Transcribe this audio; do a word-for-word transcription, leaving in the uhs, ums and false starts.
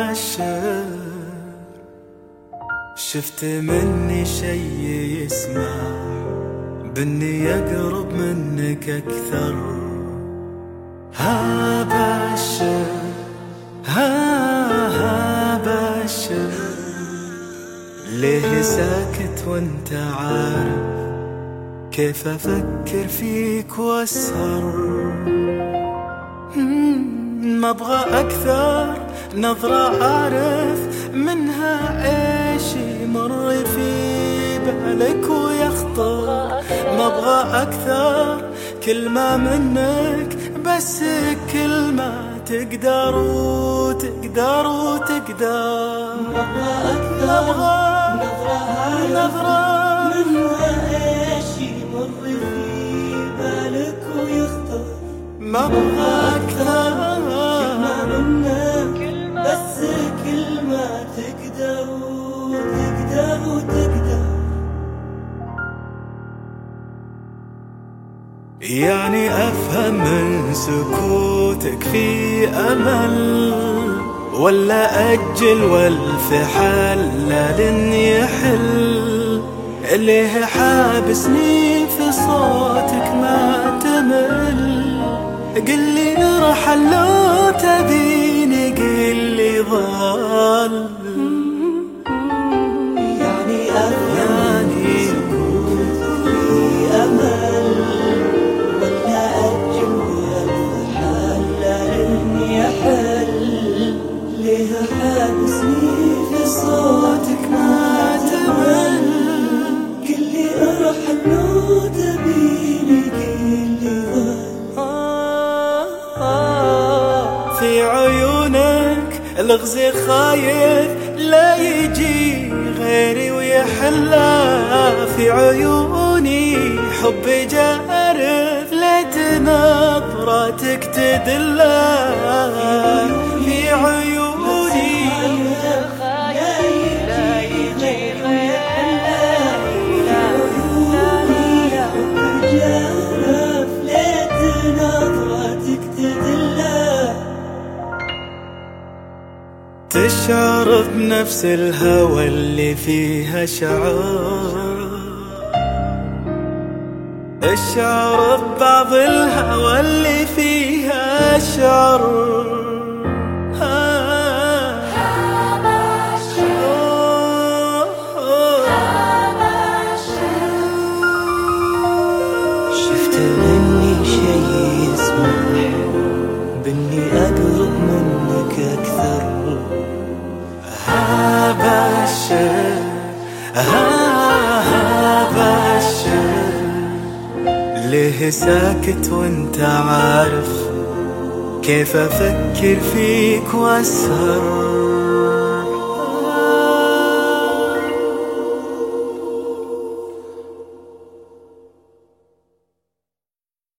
بشر شفت مني شي يسمع بإني أقرب منك أكثر. ها بشر ها ها بشر ليه ساكت وانت عارف كيف أفكر فيك وأسهر. ما أبغى أكثر نظرة أعرف منها إيش يمر في بالك ويخطر. ما أبغى أكثر كلمة منك بس كلمة تقدر وتقدر وتقدر. ما أبغى أكثر نظرة منها إيش يمر في بالك ويخطر. ما أبغى أكثر كلمة منك بس كلمة تقدر وتقدر وتقدر. يعني أفهم من سكوتك في أمل ولا أجل والفحل لن يحل. ليه حابسني في صوتك ما تمل. قلي ارحل لو تبيني قلي ظل. يعني أفهم من سكوتك في أمل ولا أجل والفحل لن يحل. ليه حابسني في صوتك ما تمل. قلي ارحل لو تبيني قلي ظل. في عيونك الغزي خايف لا يجي غيري ويحلى. في عيوني حبي جارف ليت نظراتك تدلى. في عيوني تشعر بنفس الهوى اللي فيها شعور. اشعر ببعض الهوى اللي فيها شعر. شفت مني شي يسمح بإني أقرب منك أكثر. ها بشر ها ها بشر ليه ساكت وانت عارف كيف أفكر فيك وأسهر.